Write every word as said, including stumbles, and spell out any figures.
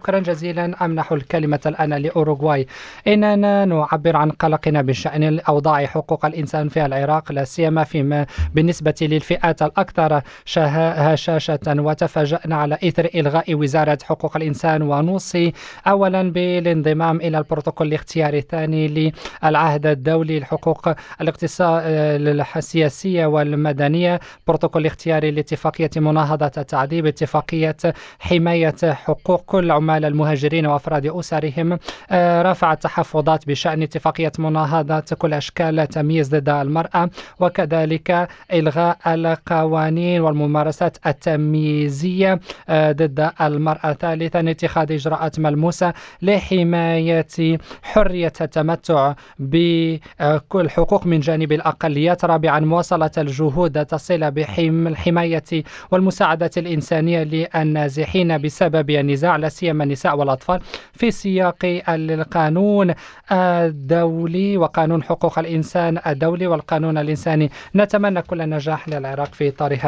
شكرا جزيلا. أمنح الكلمة الآن لأوروغواي. إننا نعبر عن قلقنا بشأن أوضاع حقوق الإنسان في العراق، لا سيما فيما بالنسبة للفئات الأكثر هشاشة، وتفاجأنا على إثر إلغاء وزارة حقوق الإنسان ونوصي أولا بالانضمام إلى البروتوكول الاختياري الثاني للعهد الدولي للحقوق السياسية والمدنية، بروتوكول اختياري لاتفاقية مناهضة التعذيب، اتفاقية حماية حقوق كل عمال المهاجرين وأفراد أسرهم، رفع التحفظات بشأن اتفاقية مناهضة كل أشكال التمييز ضد المرأة، وكذلك إلغاء القوانين والممارسات التمييزية ضد المرأة. ثالثا اتخاذ إجراءات ملموسة لحماية حرية التمتع بكل حقوق من جانب الأقليات. رابعا مواصلة الجهود تصل بالحماية والمساعدة الإنسانية للنازحين بسبب النزاع، لا سيما النساء والأطفال، في سياق القانون الدولي وقانون حقوق الإنسان الدولي والقانون الإنساني. نتمنى كل النجاح للعراق في إطار